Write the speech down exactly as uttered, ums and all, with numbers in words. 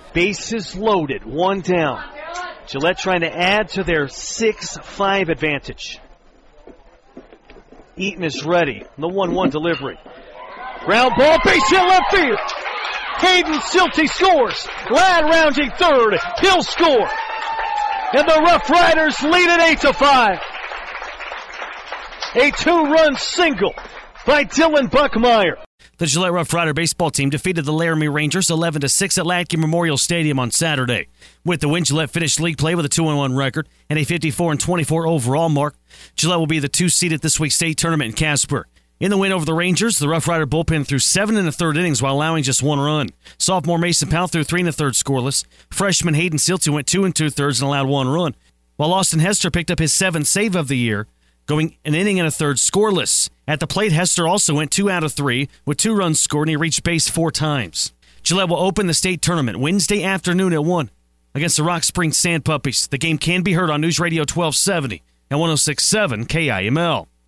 Bases loaded, one down. Gillette trying to add to their six five advantage. Eaton is ready. The one one delivery. Ground ball, base hit left field. Hayden Silty scores. Ladd rounding third. He'll score. And the Rough Riders lead it eight to five. A two-run single by Dylan Buckmeyer. The Gillette Rough Rider baseball team defeated the Laramie Rangers eleven to six at Latke Memorial Stadium on Saturday. With the win, Gillette finished league play with a two and one record and a fifty-four and twenty-four overall mark. Gillette will be the two seed at this week's state tournament in Casper. In the win over the Rangers, the Rough Rider bullpen threw seven in the third innings while allowing just one run. Sophomore Mason Powell threw three in the third scoreless. Freshman Hayden Silty went two and two thirds and allowed one run, while Austin Hester picked up his seventh save of the year, going an inning and a third scoreless. At the plate, Hester also went two out of three with two runs scored, and he reached base four times. Gillette will open the state tournament Wednesday afternoon at one against the Rock Springs Sand Puppies. The game can be heard on News Radio twelve seventy and one oh six point seven K I M L.